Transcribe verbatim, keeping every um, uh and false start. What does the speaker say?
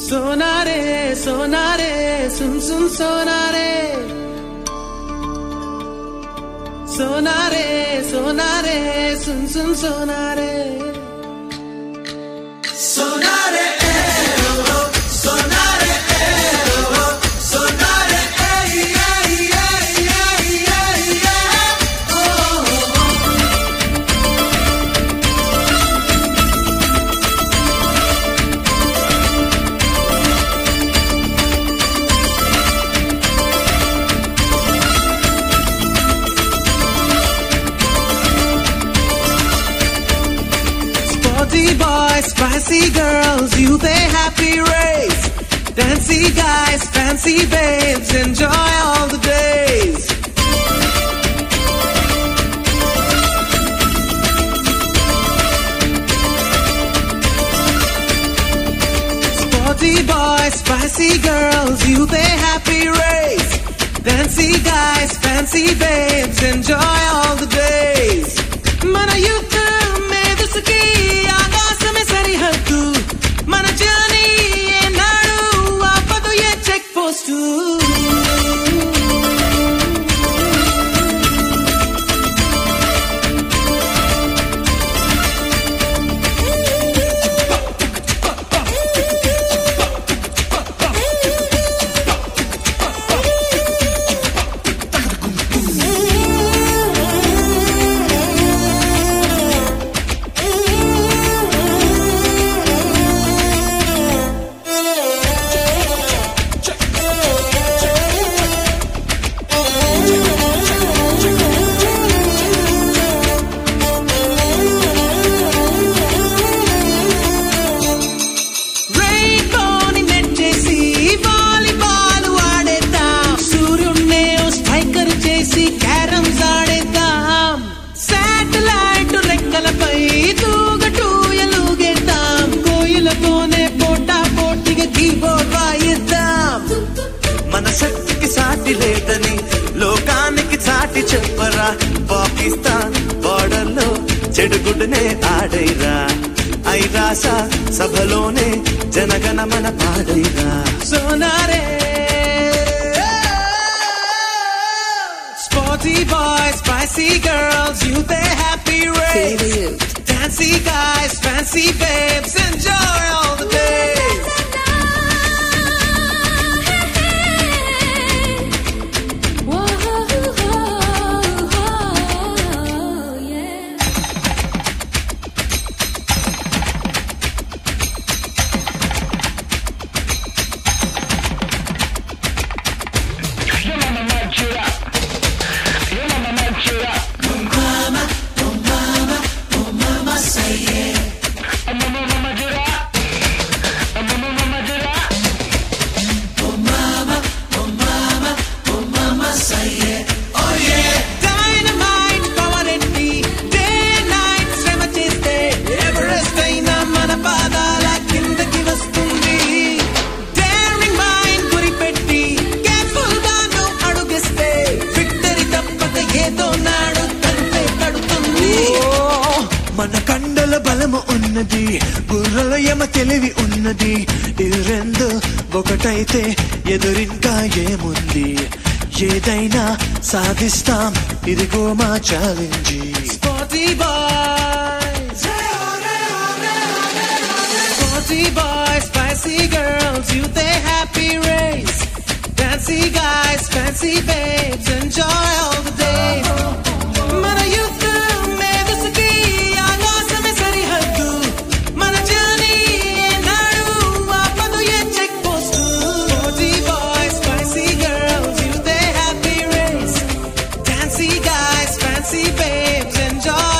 Sonare Sonare soon soon Sonare Sonare Sonare soon soon Sonare Sonare Sonare Sonare Sporty boys, spicy girls, you they happy race. Dancy guys, fancy babes, enjoy all the days. Sporty boys, spicy girls, you they happy race. Dancy guys, fancy babes, enjoy all the days. Mana youth mein duski aagase sarihaddu mana journey enadu aapadu ye check post లేదని లోకానికి చాటి చెప్పరా Pakistan border లో చెడుగుడునే ఆడైరా ఐరాస సభలోనే Jana Gana Mana పాడైరా సోనారే Sporty boys, spicy girls, you they happy race. Dancy guys, fancy babes, enjoy all the days. మన కండల బలము ఉన్నది గుర్రల యమ తెలివి ఉన్నది ఇది రెండు ఒకటైతే ఎదురింకా ఏముంది ఏదైనా సాధిస్తాం ఇదిగో మా challenge Sporty boys Sporty boys spicy girls you they happy race Dancy guys fancy babes enjoy all the days మన youth guys, fancy babes, enjoy.